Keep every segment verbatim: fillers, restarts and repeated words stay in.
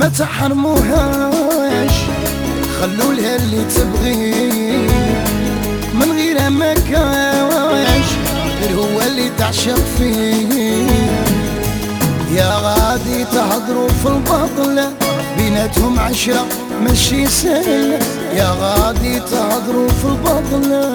ما تحرموهاش، خلوا لها اللي تبغي من غير ما كاش، غير هو اللي تعشق فيه. يا غادي تهضروا في البطل بيناتهم عشرة ماشي سهل، يا غادي تهضروا في البطل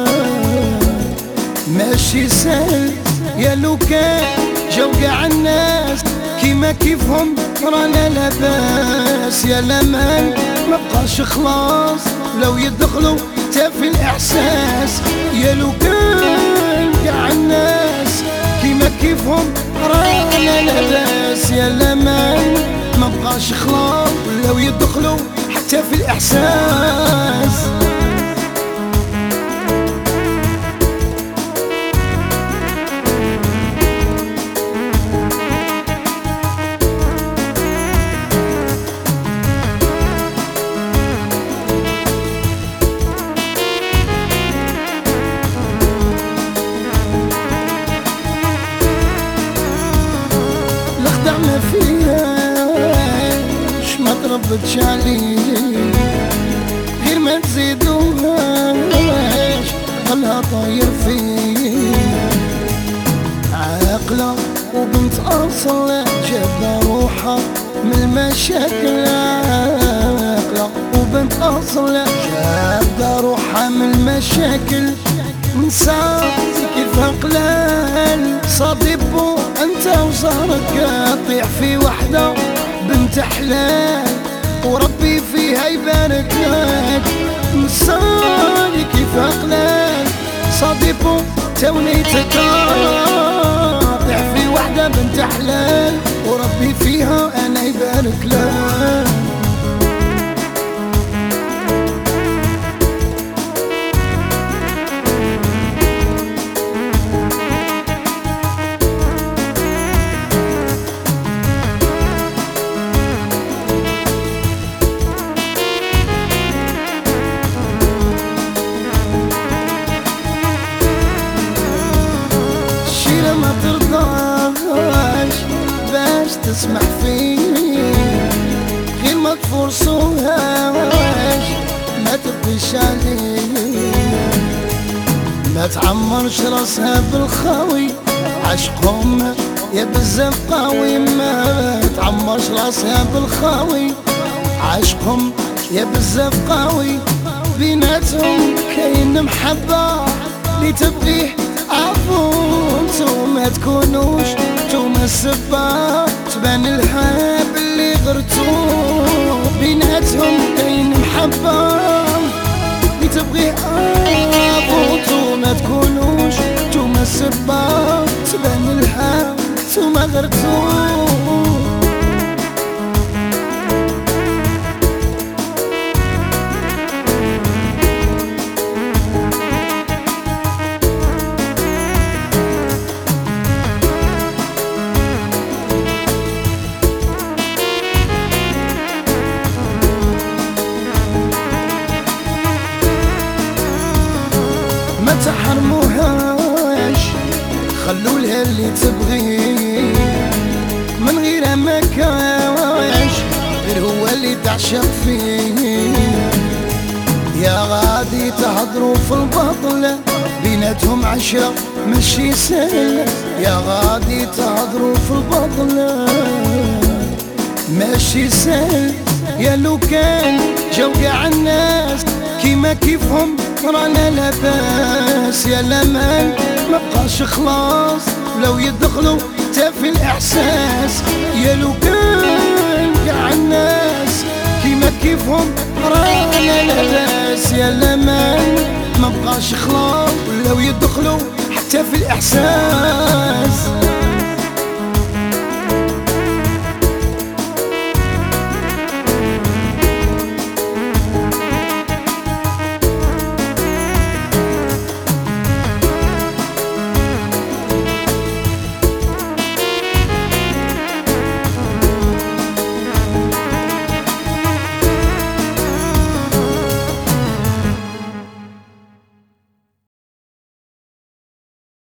ماشي سهل. يا لو كان جاو قاع الناس كيما كيفهم رانا لاباس، يا لمن مبقاش خلاص لو يدخلوا تا في الاحساس. يا لو كان قاع الناس كيما كيفهم رانا لاباس، يا لمن مبقاش خلاص لو يدخلوا حتى في الاحساس. ما فيهاش ما تربتش عليه، غير ما تزيدوهاش خلها طاير فيه. عاقلة وبنت أصل جابة روحها من المشاكل، عاقلة وبنت أصل جابة روحها من المشاكل. نساتي كيف قلال صديبو انت وصارك طيح في وحدة بنت حلال وربي فيها يبارك لك. نساتي كيف قلال صديبو توني تطيح في وحدة بنت حلال وربي فيها انا يبارك لك. ما ترضاش باش تسمح فيه، غير ما تفرصوهاش ما تبقيش عليه. ما تعمرش راسها بالخاوي عشقهم يا بزاف قوي، ما تعمرش راسها بالخاوي عشقهم يا بزاف قوي. بيناتهم كاين محبة اللي تبغيه عفو، انتو ما تكونوش نتوما السبة تبان الحب اللي غرتو. بيناتهم كاين محبة اللي تبغيه عفو، انتو ما تكونوش نتوما السبة تبان الحب نتوما غرتو. ما تحرموهاش، خلوا لها اللي تبغي من غير ما كاش، غير هو اللي تعشق فيه. يا غادي تهضروا في البطل بيناتهم عشرة ماشي سهل، يا غادي تهضروا في البطل ماشي سهل. يا لو كان جاو قاع الناس كيما كيفهم رانا لاباس، يا لمن مبقاش خلاص لو يدخلوا تا في الاحساس. يا لو كان قاع الناس كيما كيفهم رانا لاباس، يا لمن مبقاش خلاص لو يدخلوا حتى في الاحساس.